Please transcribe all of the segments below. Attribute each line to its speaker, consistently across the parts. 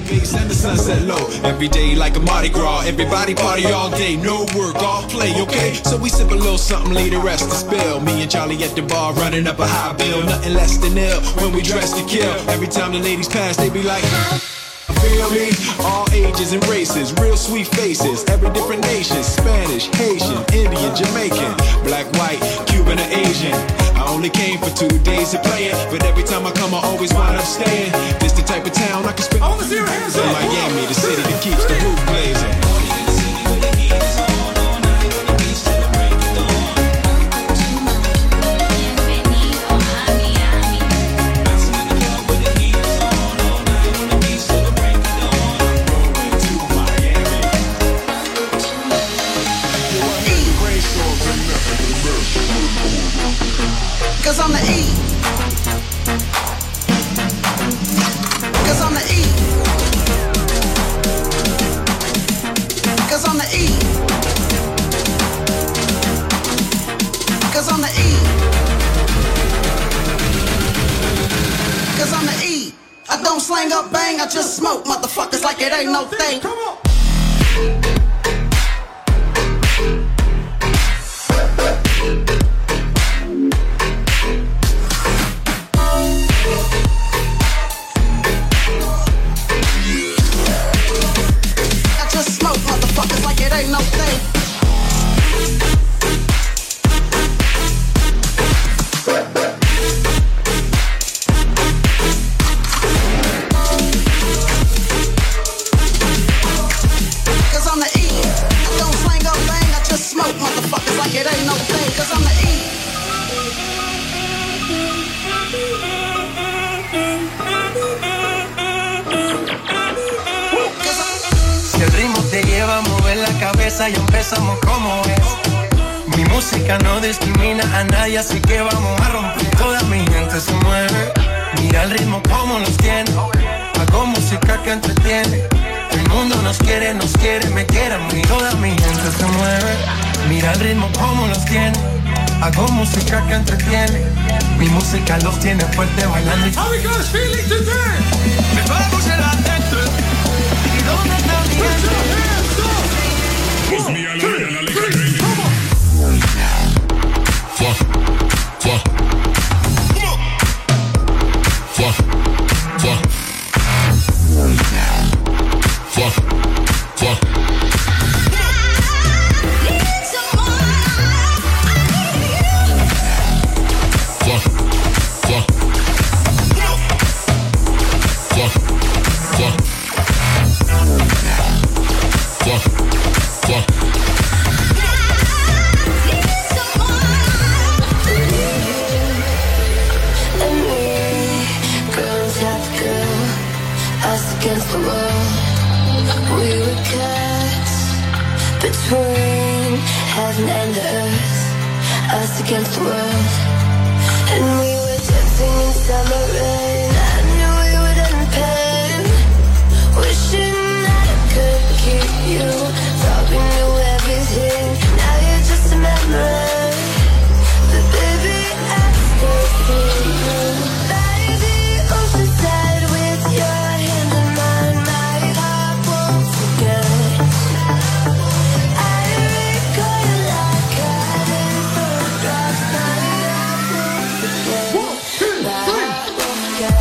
Speaker 1: base and the sunset low. Every day like a Mardi Gras, everybody party all day, no work, all play, okay? So we sip a little something, leave the rest to spill. Me and Charlie at the bar running up a high bill, nothing less than ill when we dress to kill. Every time the ladies pass, they be like, feel me? All ages and races, real sweet faces, every different nation, Spanish, Haitian, Indian, Jamaican, black, white, Cuban, or Asian. I only came for 2 days to play it, but every time I come I always wind up staying. This the type of town I can spend. I see your hands up. Miami, the city that keeps the roof blazing.
Speaker 2: Cause I'm the E. Cause I'm the E. Cause I'm the E. Cause I'm the E. Cause I'm the E. I don't slang up bang, I just smoke motherfuckers like it ain't no thing. Come on.
Speaker 3: Y empezamos como es. Mi música no discrimina a nadie, así que vamos a romper. Toda mi gente se mueve. Mira el ritmo como los tiene. Hago música que entretiene. El mundo nos quiere, me quiere a mí. Toda mi gente se mueve. Mira el ritmo como los tiene. Hago música que entretiene. Mi música los tiene fuerte bailando. How we guys feeling today? Me vamos en la gente. ¿Y dónde está mi gente?
Speaker 4: It's me and I like a dream. Fuck. Fuck. Fuck. Fuck. Fuck. Fuck.
Speaker 5: Against the world, we were cast between heaven and the earth, us against the world, and we were dancing in summer rain. I knew we would end pain, wishing that I could keep you. Thought we knew everything, now you're just a memory. But baby, I still see you by the ocean side with your hand in mine. My heart won't forget. I recall you like I didn't photograph. My heart won't forget. 1, 2, 3. My heart won't forget.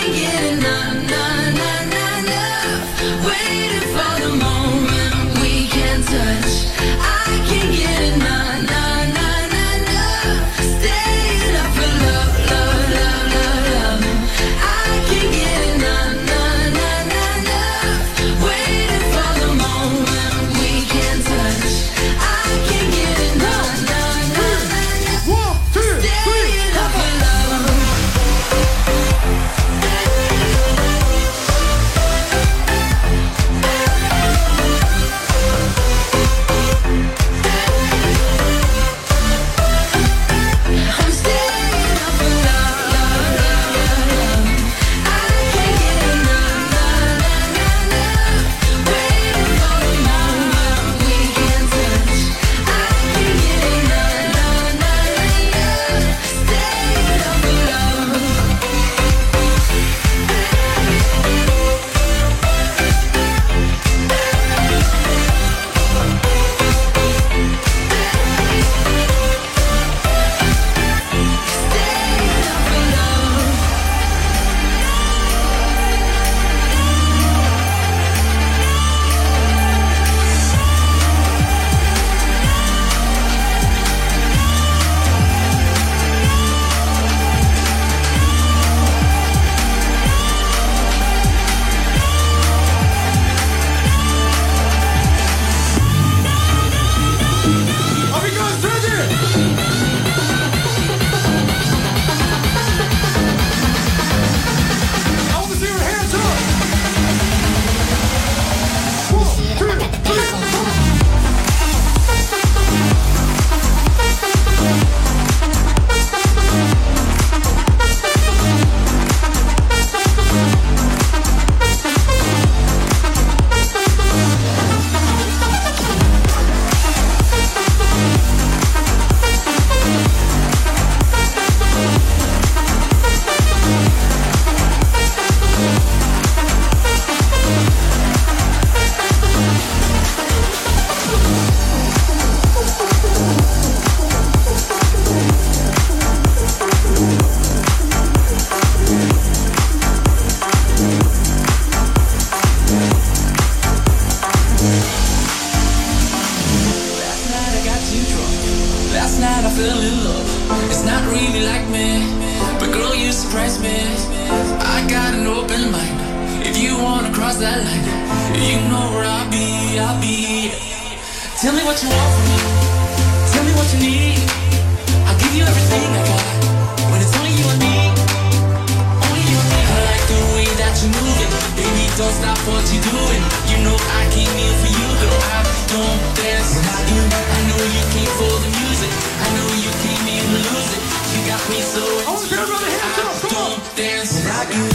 Speaker 5: Waiting for the moment we
Speaker 6: fell in love. It's not really like me, but girl, you surprise me. I got an open mind. If you wanna cross that line, you know where I'll be. Tell me what you want from me. Tell me what you need. I'll give you everything I got. When it's only you and me, only you and me. I like the way that you're moving, baby. Don't stop what you're doing. You know I came here for you, girl. I don't dance without you. I know you came for the music. I know you came here to lose it. You got me so into it. I don't dance without you.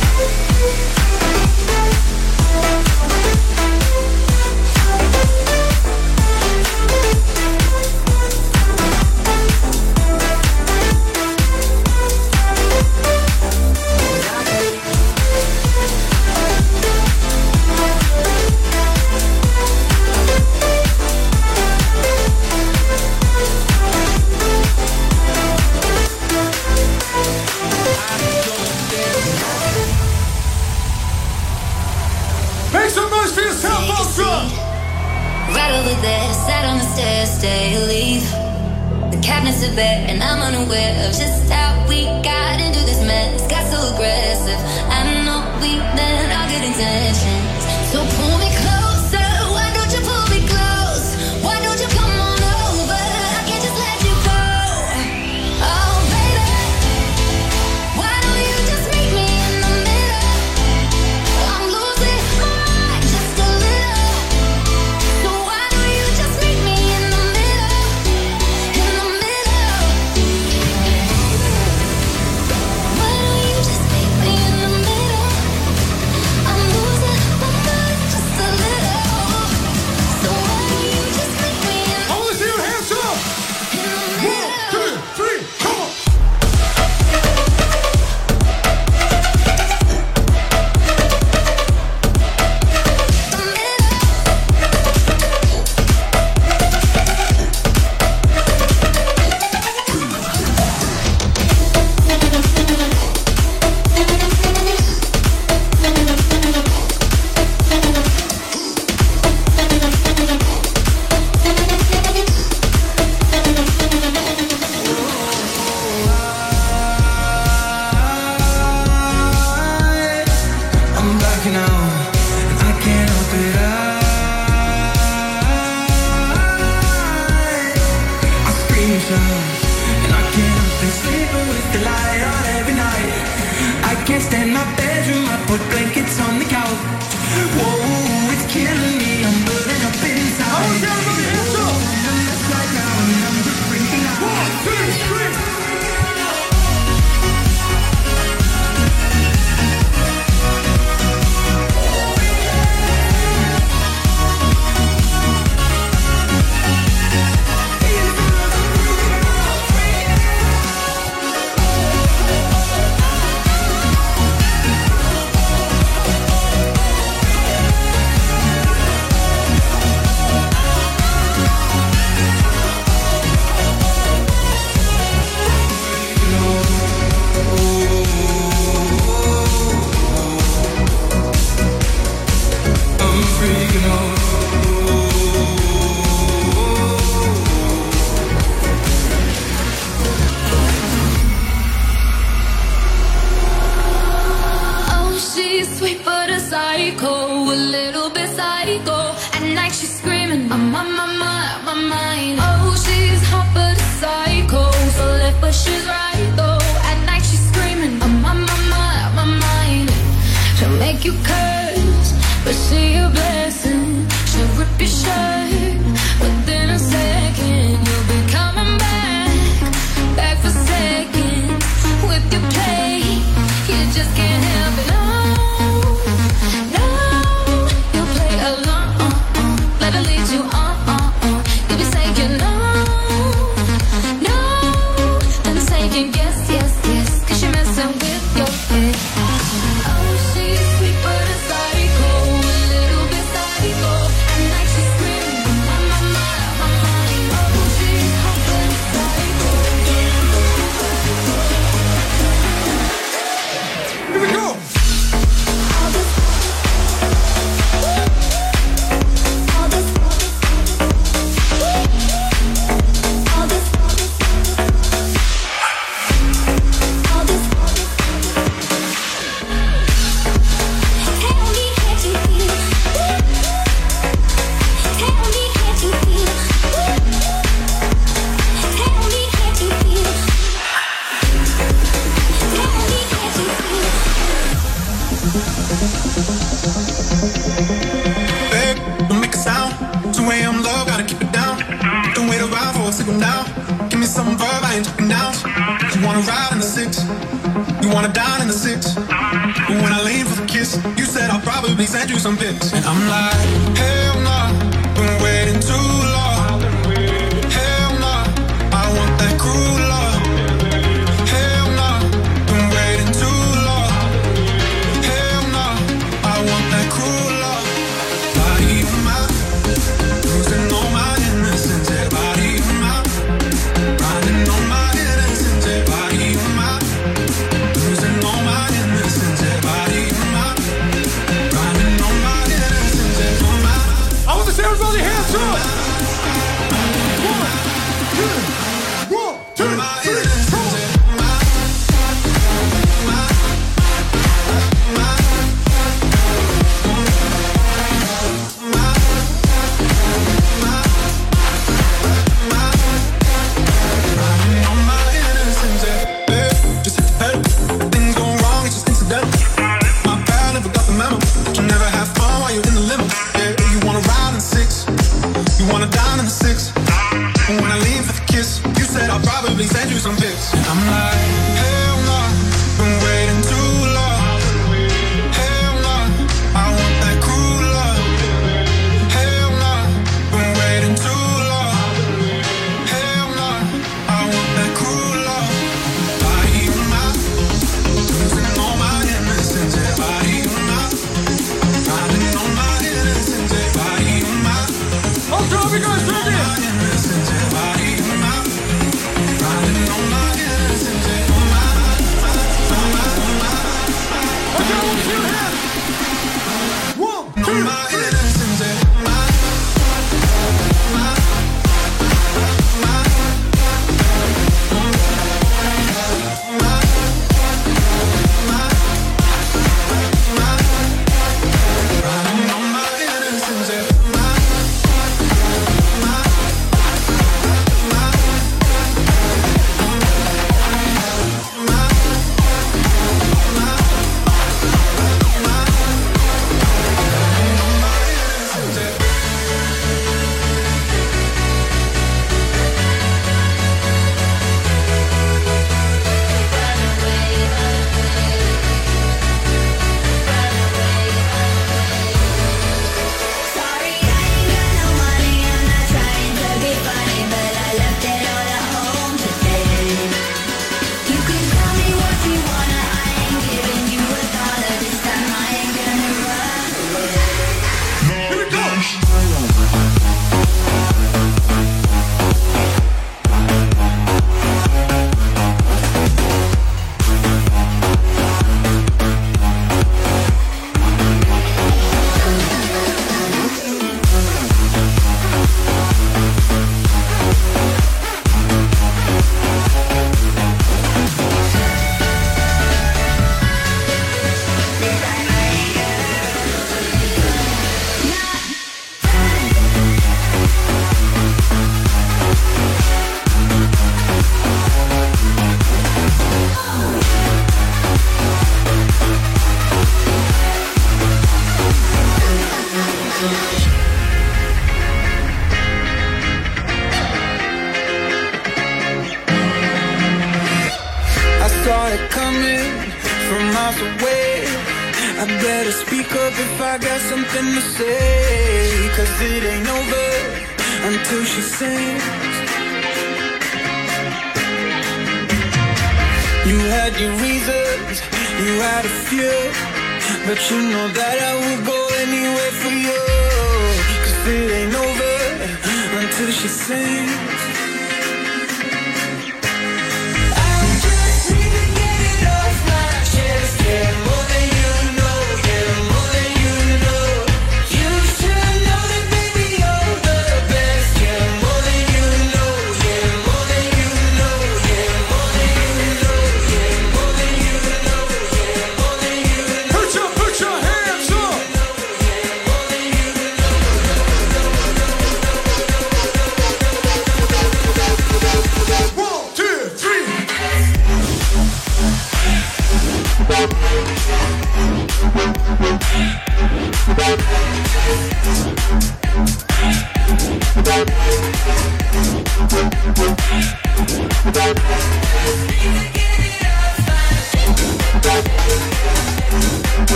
Speaker 5: Right over there, sat on the stairs, stay or leave. The cabinets are bare and I'm unaware of just how we got into this mess. Got so aggressive, I know we meant all good intentions. So pull me closer, why don't you pull me close? Why don't you come on over? I can't just let you go. Oh baby, why don't you just meet me in the middle? I'm losing my mind just a little. So why don't you just meet me in the middle? In the middle. Why don't you just meet me in the middle? I'm losing my mind just a little. So why don't you just meet me in the middle?
Speaker 7: I want to see your hands up. 1, 2, 3, come on.
Speaker 3: I'm blacking out, and I can't help it. I scream and shout, and I can't help it. Sleeping with the light on every night. I can't stand my bedroom. I put blankets on the couch. Whoa, it's killing me. I'm burning up inside.
Speaker 7: I want to see everybody hands up.
Speaker 3: I'm just like now, and I'm just freaking out.
Speaker 7: 1, 2, 3.
Speaker 3: I'm freaking out.
Speaker 5: Oh, she's sweet but a psycho, a little bit psycho. At night she's screaming, I'm on my mind. Oh, she's hot but a psycho, so left but she's right though. At night she's screaming, I'm on my mind. She'll make you curse, but she a blessing. She'll rip your shirt within a second. You'll be coming back for seconds with your play. You just can't help it. No, you'll play along. Let her lead you on. You'll be saying no, and saying yes, 'cause you're messing with your head. Oh, she's sweet but a psycho, a little bit psycho. At night she's screaming, my mind. Oh, she's hot but a psycho.
Speaker 7: Here we go.
Speaker 5: All this
Speaker 1: Anyway, I'm low, gotta keep it down. Don't wait around for a signal now. Give me some verb, I ain't talking down. You wanna ride in the six, you wanna dine in the six. But when I lean for the kiss, you said I'll probably send you some pics. And I'm like, hell nah, been waiting too long. Hell nah, I want that cruel love. Hell nah, been waiting too long. Hell nah, I want that cruel love. Body of mine, losing all my innocence. Body of mine, grinding on my innocence. Body of mine, losing all my innocence. Body of mine, grinding on my innocence.
Speaker 8: I want to see everybody hands up. 1, 2, 1, 2, 3, 4.
Speaker 1: Send you some pics. I'm like, hell nah, been waiting too long. Hell nah, I want that cruel love. Hell nah, been waiting too long. Hell nah, I want that cruel love. Body of mine, losing all my innocence. Body of mine, riding on my innocence. Body of mine,
Speaker 8: oh, Tom, you guys ready?
Speaker 1: Body of mine.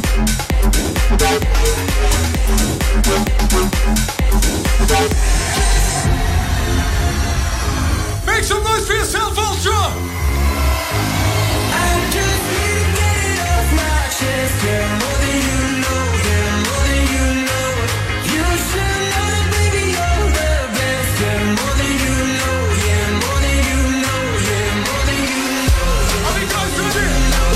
Speaker 9: Make some noise for yourself, Ultra!
Speaker 3: I just need to get it off my chest. Yeah, more than you know, yeah, more than you know. You should know that, baby, you're the best. Yeah, more than you know, yeah, more than you know, yeah, more than you know.
Speaker 9: How many times do it?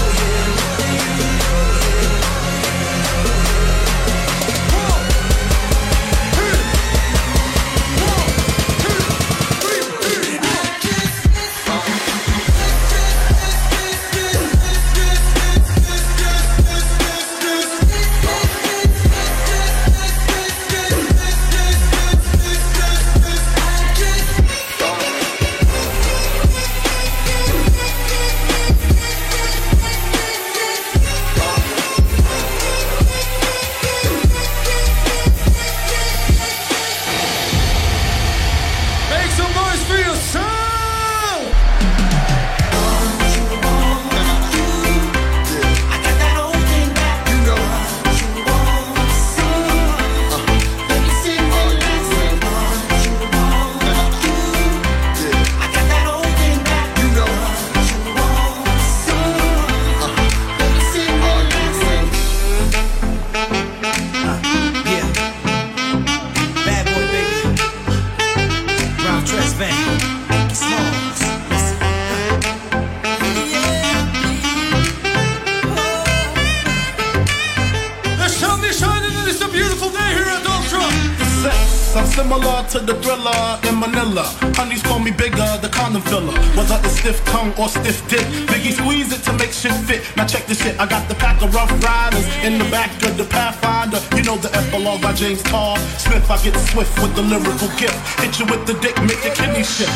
Speaker 10: Similar to the Thriller in Manila. Honeys call me bigger, the condom filler. Whether it's stiff tongue or stiff dick, Biggie squeeze it to make shit fit. Now check this shit, I got the pack of Rough Riders in the back of the Pathfinder. You know the epilogue by James Carr Smith. I get swift with the lyrical gift. Hit you with the dick, make your kidney shift.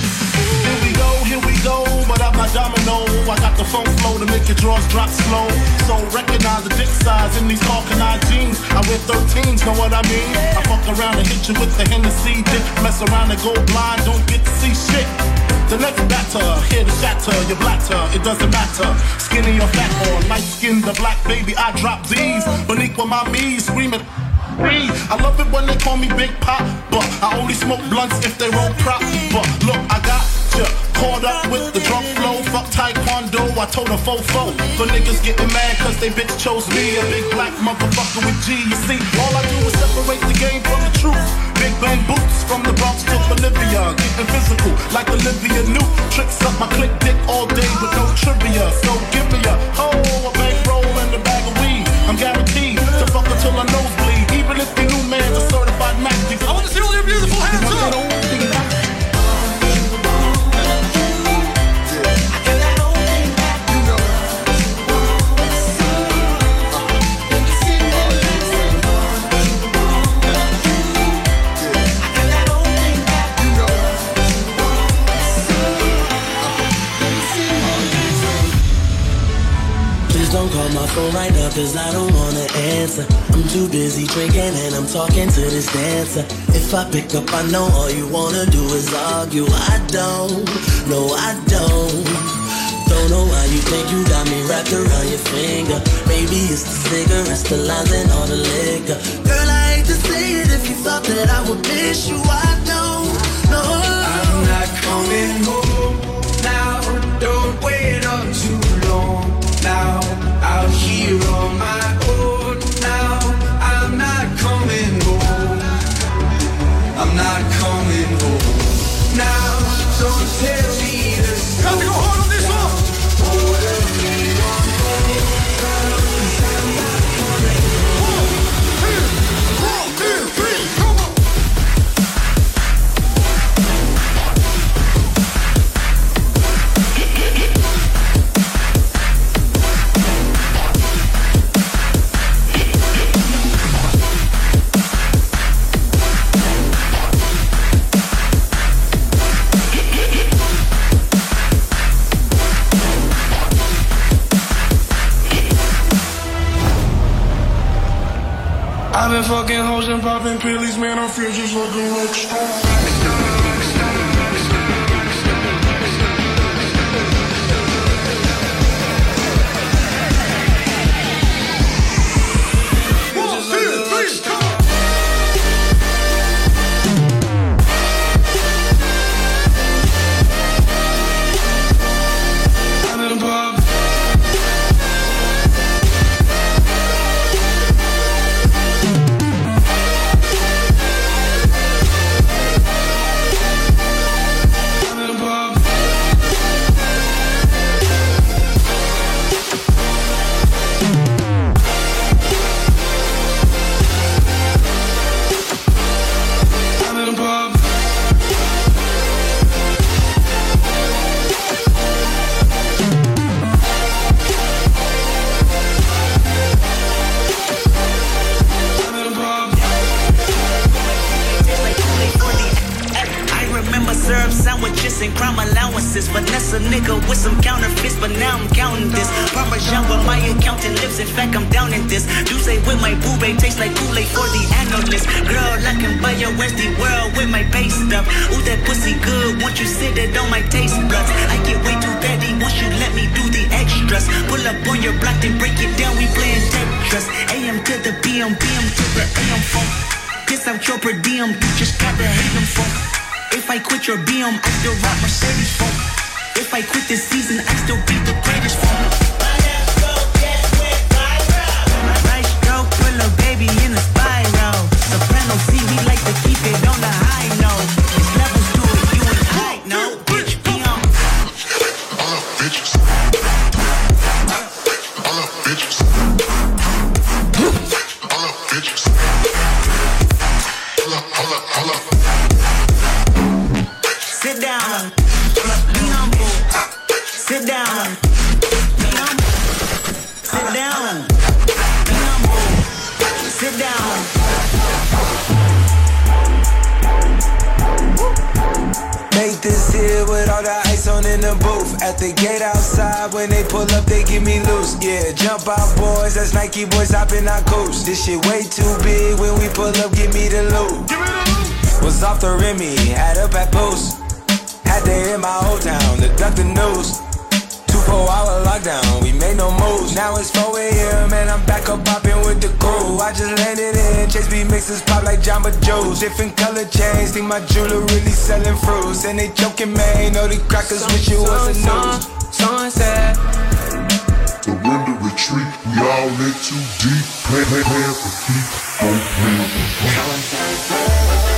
Speaker 10: Here we go, but I'm not domino. I got the funk flow to make your drawers drop slow. So recognize the dick size in these Hawkeye jeans. I wear 13s, know what I mean? I fuck around and hit you with the Hennessy dick. Mess around and go blind, don't get to see shit. The next batter, here to shatter your blatter, it doesn't matter. Skinny or fat or light skinned or black, baby, I drop these. Beneath with my knees, screaming. I love it when they call me Big Pop, but I only smoke blunts if they roll prop. But look, I got ya caught up with the drunk flow. Fuck taekwondo, I told a fofo. For niggas getting mad cause they bitch chose me. A big black motherfucker with G. You see, all I do is separate the game from the truth. Big bang boots from the Bronx to Bolivia. Getting physical like Olivia Newt. Tricks up my click dick all day with no trivia. So give me a hoe, a bankroll and a bag of weed. I'm guaranteed to fuck until I nosebleed. Even if the new man's a certified Mac.
Speaker 9: I want to see all your beautiful hands up.
Speaker 11: Don't call my phone right now cause I don't wanna answer. I'm too busy drinking and I'm talking to this dancer. If I pick up, I know all you wanna do is argue. I don't, no I don't. Don't know why you think you got me wrapped around your finger. Maybe it's the cigarettes, the lines and all the liquor. Girl, I hate to say it if you thought that I would miss you. I don't, no.
Speaker 3: I'm not coming home now, don't wait up too long. Now, out here on my own. Now, I'm not coming home. I'm not coming home. Now, don't tell me this.
Speaker 9: Got to go hard on this one.
Speaker 3: I've been fucking hoes and popping pillies, man, I feel just like a rock star.
Speaker 12: and crime allowances. Finesse a nigga with some counterfeits, but now I'm counting this. Parmesan where my accountant lives, in fact I'm down in this. You say with my boo babe tastes like Kool-Aid for the analyst. Girl, I can buy your Westie world with my base stuff. Ooh, that pussy good, once you sit it on my taste buds. I get way too petty once you let me do the extras. Pull up on your block, then break it down, we playing Tetris. AM to the BM, BM to the AM phone. Piss out your per diem, you just gotta hate them phone. If I quit your BM, I still rock Mercedes phone. If I quit this season, I still be the greatest phone. Right stroke, put a baby in a spiral. Soprano C, we like to keep it on the high note. It's levels to it, you and I know. Bitch, BM.
Speaker 13: All up bitches. All up bitches. All up bitches. Hold up.
Speaker 12: Sit down. Be humble. Sit down. Be humble. Sit down. Be humble. Sit down.
Speaker 14: Make this here with all the ice on in the booth. At the gate outside, when they pull up, they give me loose. Yeah, jump out, boys. That's Nike boys hopping our coast. This shit way too big. When we pull up, give me the loot. Was off the Remy, had up at post. Had to hit my old town to duck the news. 24-hour lockdown, we made no moves. Now it's 4 a.m. and I'm back up popping with the crew. I just landed in, Chase B mixes pop like Jamba Joe's. Different color chains, think my jeweler really selling fruits. And they joking, man, know the crackers wish it wasn't news.
Speaker 11: Sunset.
Speaker 13: Surrender, retreat, we all in too deep. Plan for keep, don't plan for keep.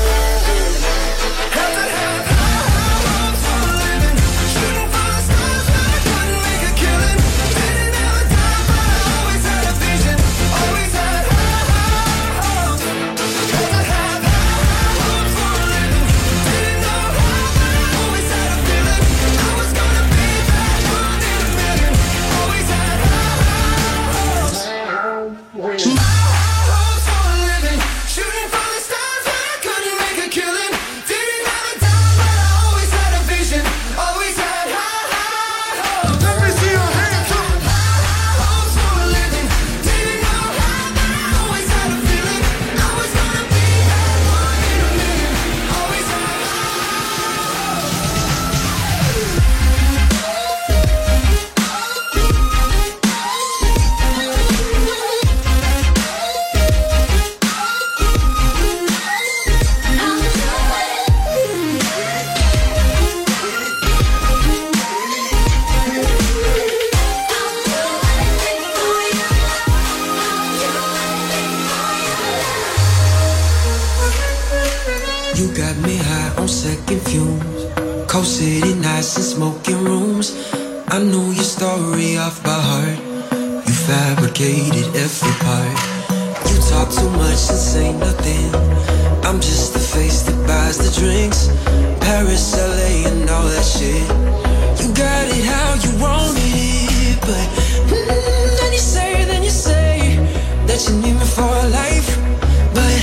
Speaker 11: City nights and smoking rooms. I knew your story off by heart. You fabricated every part. You talk too much and say nothing. I'm just the face that buys the drinks. Paris, LA and all that shit. You got it how you wanted it. But then you say that you need me for life. But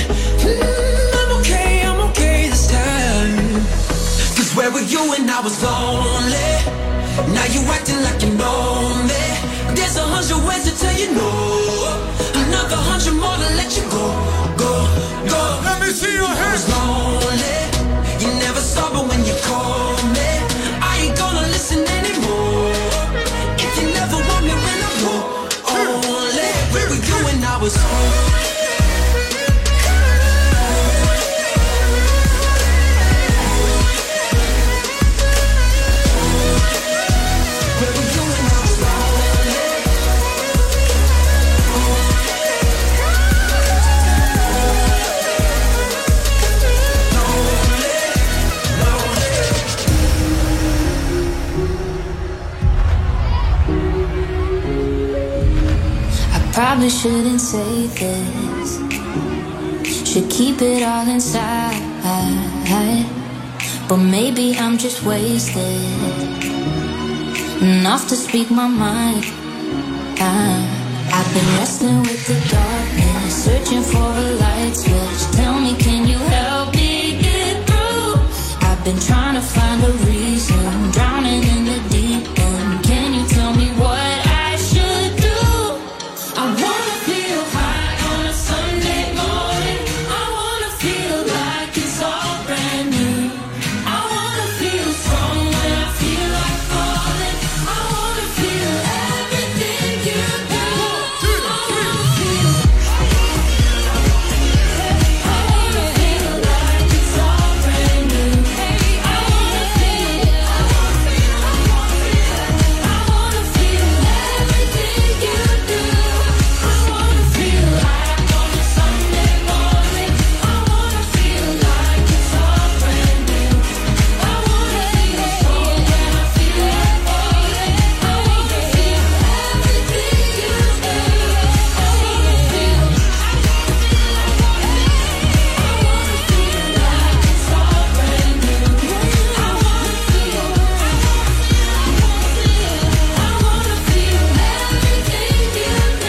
Speaker 11: I'm okay this time. Where were you when I was lonely? Now you acting like you know me. There's 100 ways to tell you no. Another 100 more to let you go.
Speaker 9: Let me see your hands.
Speaker 11: I was lonely. You never saw but when you called me. I ain't gonna listen anymore. If you never want me when I'm lonely. Where were you when I was lonely?
Speaker 5: Probably shouldn't say this. Should keep it all inside. But maybe I'm just wasted enough to speak my mind. I've been wrestling with the darkness, searching for a light switch. Tell me, can you help me get through? I've I've been trying to find a reason, drowning in the deep end. Can you tell me what I should do? I wanna feel high on a Sunday morning. I wanna feel like it's all brand new. I wanna feel strong when I feel like falling. I wanna feel everything you do. I wanna feel like it's all brand new. I wanna feel everything you do. I wanna feel like on a Sunday morning. I wanna feel like it's all brand new. I wanna feel strong when I feel like falling. I wanna feel everything you do. I wanna feel like it's all brand new. I wanna feel everything you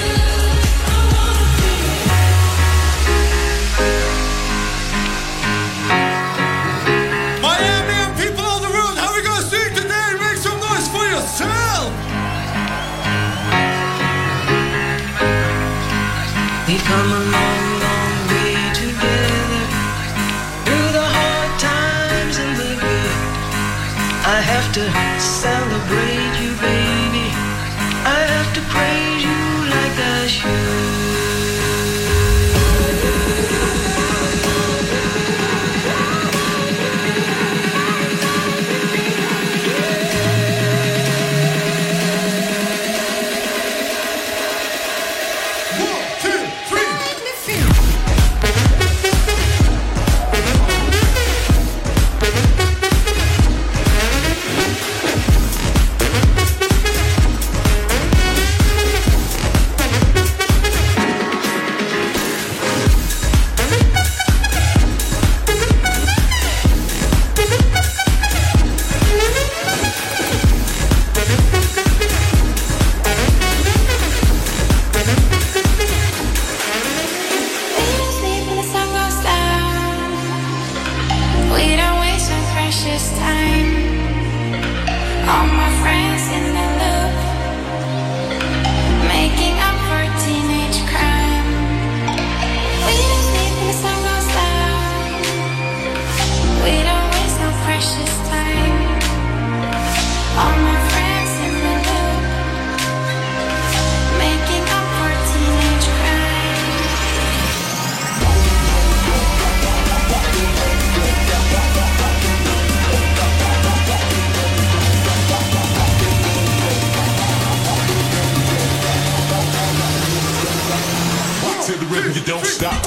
Speaker 9: Miami and people on the road, how we gonna sing today? Make some noise for yourself!
Speaker 15: We've come a long, long way together, through the hard times and the good. I have to celebrate you, baby. I have to praise you like I should.
Speaker 5: We don't waste our precious time. All my friends in the loop, making up for teenage crime. We don't sleep when the sun goes down. We don't waste no precious time. All my friends in the loop, making up for teenage crime.
Speaker 4: To the rhythm, you don't stop.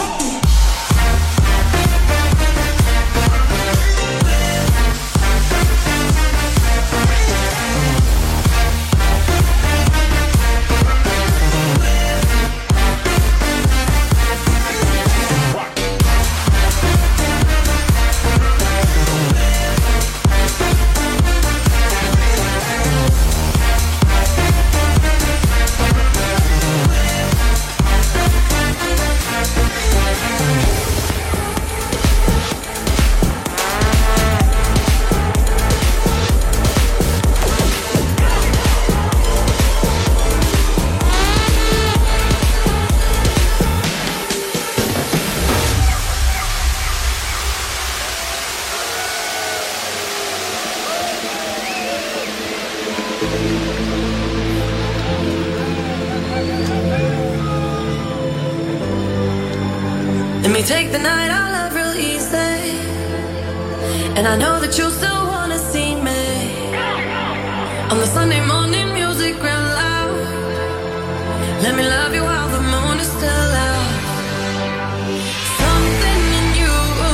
Speaker 15: Let me take the night out love real easy, and I know that you still wanna see me on the Sunday morning music real loud. Let me love you while the moon is still out. Something in you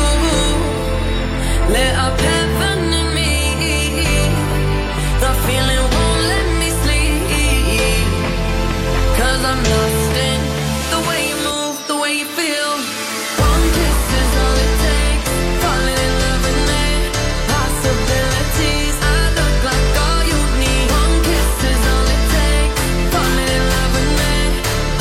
Speaker 15: lit up heaven in me. The feeling won't let me sleep, 'cause I'm lost in the way you move, the way you feel. One kiss is all it takes, falling in love with me. Possibilities, I look like all you need. One kiss is all it takes, falling in love with me.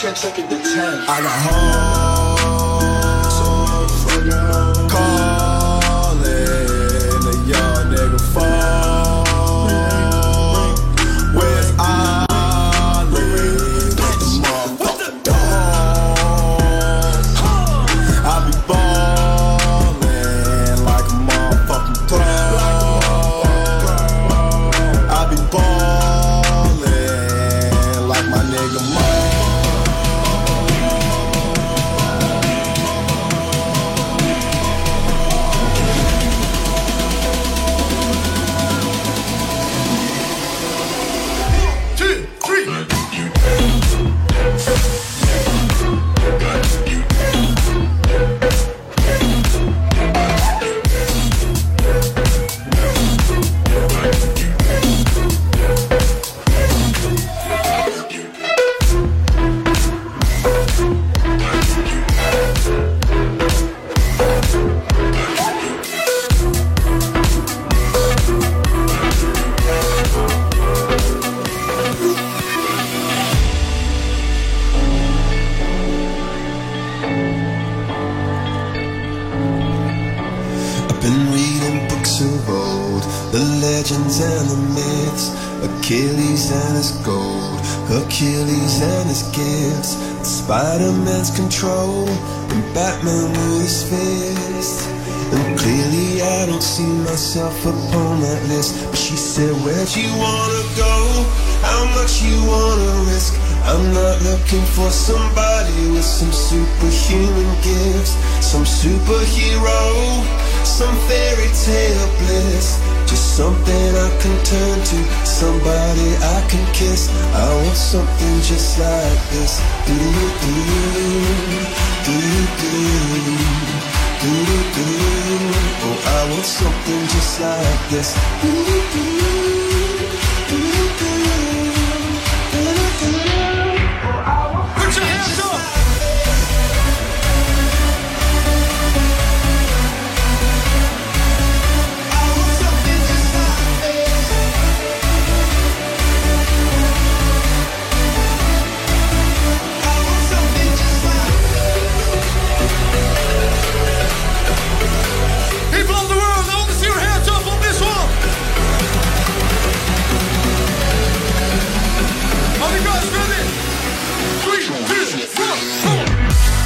Speaker 16: check it to 10.
Speaker 17: I got hoes calling a young nigga phone. Where's Ollie? The motherfucker gone. I be ballin' like a motherfucking pro. I be ballin' like my nigga Mo. And the myths, Achilles and his gold, Hercules and his gifts, Spider-Man's control, and Batman with his fist. And clearly I don't see myself upon that list. But she said, where'd you wanna go? How much you wanna risk? I'm not looking for somebody with some superhuman gifts, some superhero, some fairy tale bliss. Just something I can turn to, somebody I can kiss. I want something just like this. Oh, I want something just like this.
Speaker 9: Put your hands up! People of the world, I want to see your hands up on this one! Are you guys ready? 3, 2, 1, come on!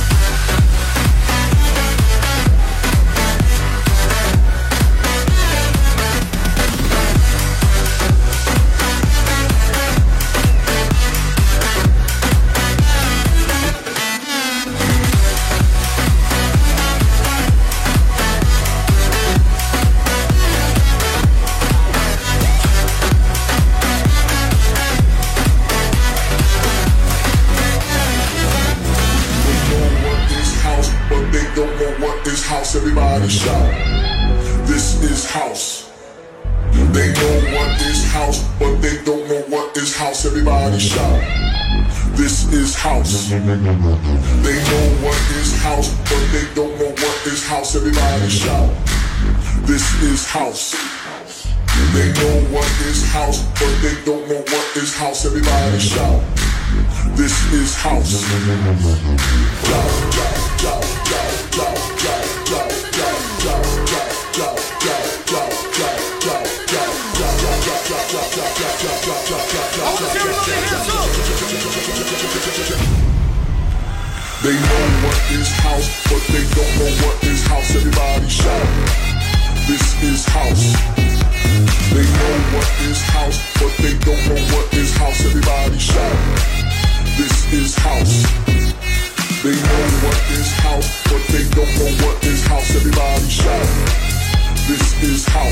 Speaker 13: Everybody shout. This is house. They know what is house, but they don't know what is house. Everybody shout. This is house. They know what is house, but they don't know what is house. Everybody shout. This is house. They know what is house, but they don't know what is house. Everybody shout. This is house. They know what is house, but they don't know what is house. Everybody shout. This is house. They know what is house, but they don't know what is house. Everybody shout. This is house. They know what is house, but they don't know what is house. Everybody shout. This is house.